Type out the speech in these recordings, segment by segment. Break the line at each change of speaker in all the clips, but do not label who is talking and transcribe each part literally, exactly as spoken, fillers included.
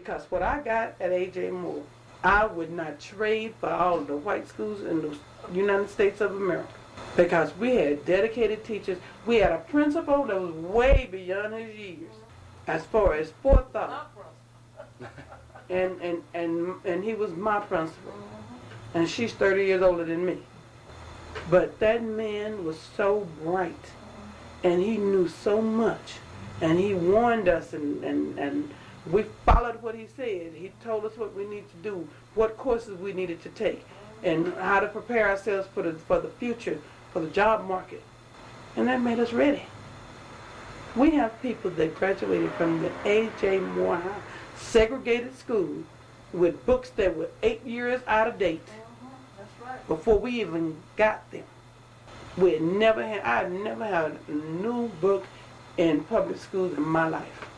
because what I got at A J Moore, I would not trade for all of the white schools in the United States of America. Because we had dedicated teachers. We had a principal that was way beyond his years as far as forethought. And, and, and, and he was my principal. And she's thirty years older than me. But that man was so bright. And he knew so much. And he warned us, and, and, and we followed what he said. He told us what we needed to do, what courses we needed to take, and how to prepare ourselves for the, for the future, for the job market. And that made us ready. We have people that graduated from the A J Moore High segregated school with books that were eight years out of date before we even got them. We had never had, I had never had a new book in public schools in my life.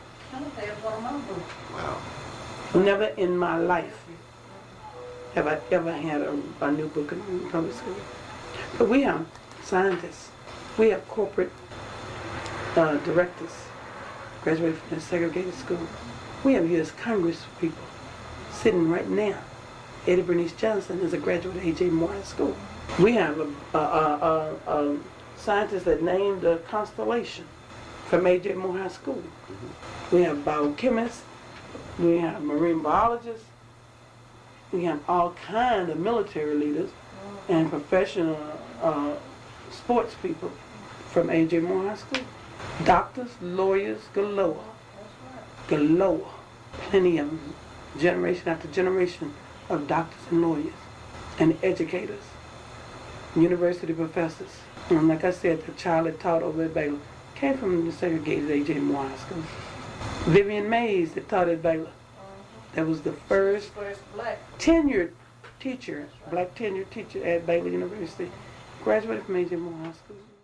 Wow.
Never in my life have I ever had a, a new book in public school. But we have scientists. We have corporate uh, directors graduated from the segregated school. We have U S Congress people sitting right now. Eddie Bernice Johnson is a graduate of A J Moore High School. We have a, a, a, a, a scientist that named a constellation from A J Moore High School. Mm-hmm. We have biochemists. We have marine biologists. We have all kinds of military leaders and professional uh, sports people from A J Moore High School. Doctors, lawyers, galore. Galore. Plenty of them. Generation after generation of doctors and lawyers and educators, university professors. And like I said, the child that taught over at Baylor came from the segregated A J Moore High School. Vivian Mays that taught at Baylor. That was the first tenured teacher, black tenured teacher at Baylor University, graduated from A J Moore High School.